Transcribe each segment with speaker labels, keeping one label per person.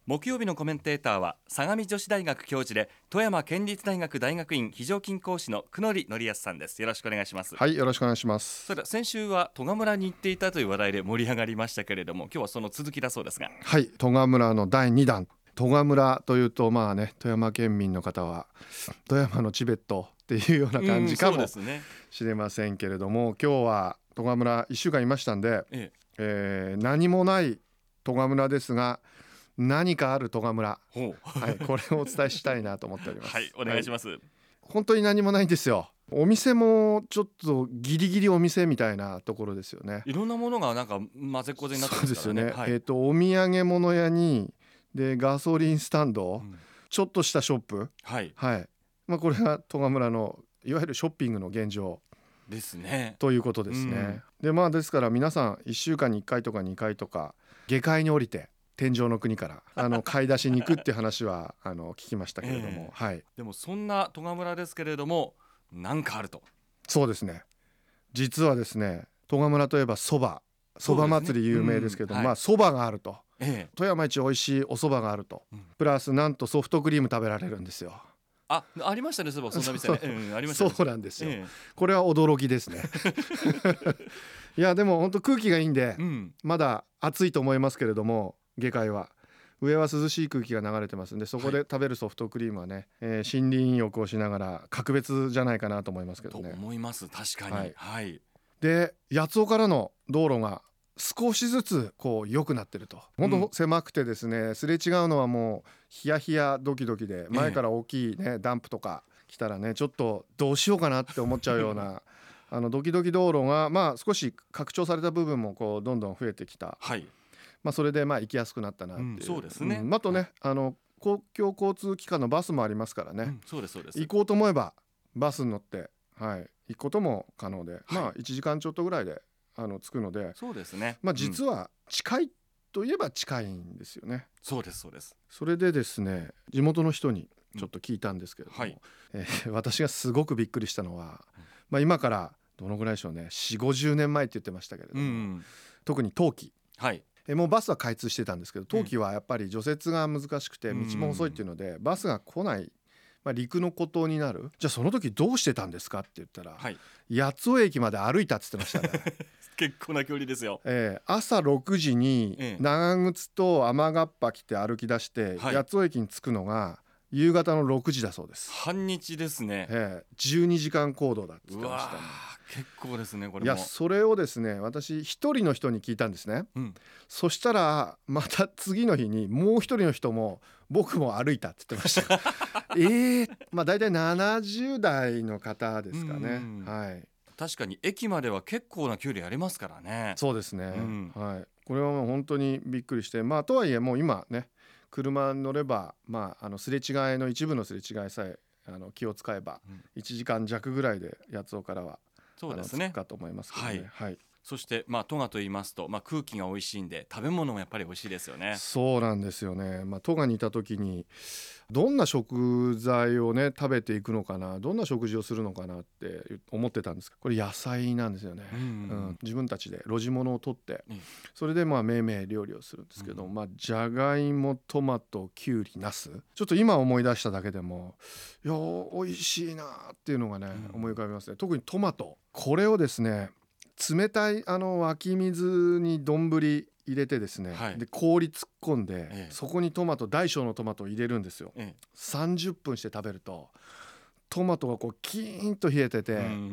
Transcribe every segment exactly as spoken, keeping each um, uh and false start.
Speaker 1: 木曜日のコメンテーターは相模女子大学教授で富山県立大学大学院非常勤講師の久野利則康さんです。よろしくお願いします。
Speaker 2: はい、よろしくお願いします。
Speaker 1: それでは先週は戸賀村に行っていたという話題で盛り上がりましたけれども、今日はその続きだそうですが。
Speaker 2: はい、戸賀村のだいにだん。戸賀村というとまあね、富山県民の方は富山のチベットっていうような感じかもしれませんけれども、今日は戸賀村いっしゅうかんいましたんで、えええー、何もない戸賀村ですが何かある戸賀村、はい、これをお伝えしたいなと思っております。
Speaker 1: はい、お願いします、はい、
Speaker 2: 本当に何もないんですよ。お店もちょっとギリギリお店みたいなところですよね。
Speaker 1: いろんなものがなんか混ぜこぜになってますからね。
Speaker 2: そうですよね、
Speaker 1: はい、
Speaker 2: えーと、お土産物屋にでガソリンスタンド、うん、ちょっとしたショップ、はいはい、まあ、これが戸賀村のいわゆるショッピングの現状
Speaker 1: ですね
Speaker 2: ということですね、うん、でまあですから皆さんいっしゅうかんにいっかいとかにかいとか下界に降りて天上の国からあの買い出しに行くっていう話はあの聞きましたけれども、
Speaker 1: えーはい、でもそんな戸賀村ですけれども何かあると。
Speaker 2: そうですね、実はですね、戸賀村といえばそばそば祭り有名ですけど、うん、まあそばがあると、ええ、富山一美味しいお蕎麦があると、うん、プラスなんとソフトクリーム食べられるんですよ。
Speaker 1: あ、ありましたね、そばそんな店ね。そう、うん、ありましたね。
Speaker 2: そうなんですよ、ええ、これは驚きですねいやでも本当空気がいいんで、うん、まだ暑いと思いますけれども、下界は上は涼しい空気が流れてますんで、そこで食べるソフトクリームはね、はい、えー、森林浴をしながら格別じゃないかなと思いますけどね。
Speaker 1: と思います、確かに、はいはい、
Speaker 2: で八尾からの道路が少しずつこう良くなってると。本当狭くてですね、うん、すれ違うのはもうヒヤヒヤドキドキで、前から大きいね、ええ、ダンプとか来たらね、ちょっとどうしようかなって思っちゃうようなあのドキドキ道路がまあ少し拡張された部分もこうどんどん増えてきた、はい、まあ、それでまあ行きやすくなったなっていう、うん、
Speaker 1: そうですね、
Speaker 2: うん、あとね、はい、あの公共交通機関のバスもありますからね、うん、
Speaker 1: そうですそうです、
Speaker 2: 行こうと思えばバスに乗って、はい、行くことも可能で、はい、まあいちじかんちょっとぐらいであの着くので、
Speaker 1: そうですね、
Speaker 2: まあ、実は近いといえば近いんですよね、うん、
Speaker 1: そうですそうです。
Speaker 2: それでですね、地元の人にちょっと聞いたんですけれども、うん、はい、えー、私がすごくびっくりしたのは、うん、まあ、今からどのぐらいでしょうね、よんじゅうごじゅうねんまえって言ってましたけれども、うん、特に冬季、はい、えもうバスは開通してたんですけど、冬季はやっぱり除雪が難しくて道も細いっていうのでバスが来ない、まあ、陸の孤島になる。じゃあその時どうしてたんですかって言ったら、はい、八尾駅まで歩いたって言ってましたね
Speaker 1: 結構な距離ですよ、
Speaker 2: えー、朝ろくじに長靴と雨がっぱ着て歩き出して、はい、八尾駅に着くのが夕方のろくじだそうです。
Speaker 1: 半日ですね、
Speaker 2: えー、じゅうにじかん行動だって言ってましたね。
Speaker 1: 結構ですねこれも。
Speaker 2: いやそれをですね、私一人の人に聞いたんですね、うん、そしたらまた次の日にもう一人の人も僕も歩いたって言ってましたえー、まあ大体ななじゅう代の方ですかね、はい、
Speaker 1: 確かに駅までは結構な距離ありますからね。
Speaker 2: そうですね、うん、はい、これはもう本当にびっくりして、まあとはいえもう今ね車に乗れば、まあ、あのすれ違いの一部のすれ違いさえあの気を使えばいちじかんじゃくぐらいで八尾からはそうですね、かと思いますけどね、はいはい、
Speaker 1: そして、まあ、戸賀と言いますと、まあ、空気が美味しいんで食べ物もやっぱり美味しいですよね。
Speaker 2: そうなんですよね、まあ、戸賀にいた時にどんな食材をね食べていくのかな、どんな食事をするのかなって思ってたんですけど、これ野菜なんですよね、うんうんうん、自分たちで露地物を取って、うん、それでまあめいめい料理をするんですけど、うん、まあじゃがいもトマトきゅうりナス、ちょっと今思い出しただけでもいや美味しいなっていうのがね、うん、思い浮かびますね。特にトマト、これをですね冷たいあの湧き水に丼入れてですね、はい、で氷突っ込んで、ええ、そこにトマト大小のトマトを入れるんですよ、ええ、さんじゅっぷんして食べるとトマトがこうキーンと冷えてて、うん、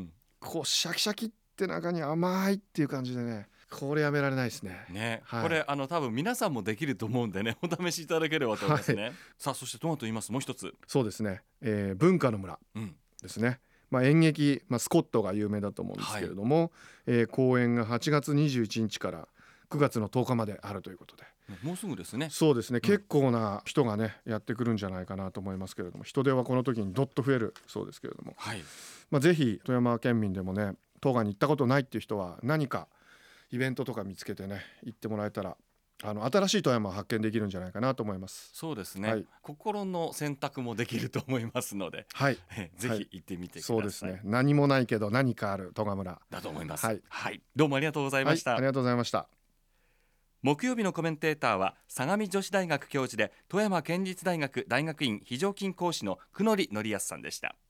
Speaker 2: こうシャキシャキって中に甘いっていう感じでね、これやめられないですね。
Speaker 1: ね、はい、これあの多分皆さんもできると思うんでね、お試しいただければと思いますね、はい、さあそしてトマトと言いますもう一つ、
Speaker 2: そうですね、えー、文化の村ですね、うん、まあ、演劇、まあ、スコットが有名だと思うんですけれども、はい、えー、公演がはちがつにじゅういちにちからくがつのとおかまであるということで、
Speaker 1: もうすぐですね。
Speaker 2: そうですね、うん、結構な人がねやってくるんじゃないかなと思いますけれども、人手はこの時にどっと増えるそうですけれども、はい、まあ、ぜひ富山県民でもね戸賀に行ったことないっていう人は何かイベントとか見つけてね行ってもらえたら、あの新しい富山を発見できるんじゃないかなと思います。
Speaker 1: そうですね、はい、心の選択もできると思いますので、
Speaker 2: はい、
Speaker 1: ぜひ行ってみてください、
Speaker 2: はい、そうですね、何もないけど何かある戸賀村
Speaker 1: だと思います、
Speaker 2: はい
Speaker 1: はい、どうもありがとうございました、
Speaker 2: はい、ありがとうございました。
Speaker 1: 木曜日のコメンテーターは相模女子大学教授で富山県立大学大学院非常勤講師の久典則康さんでした。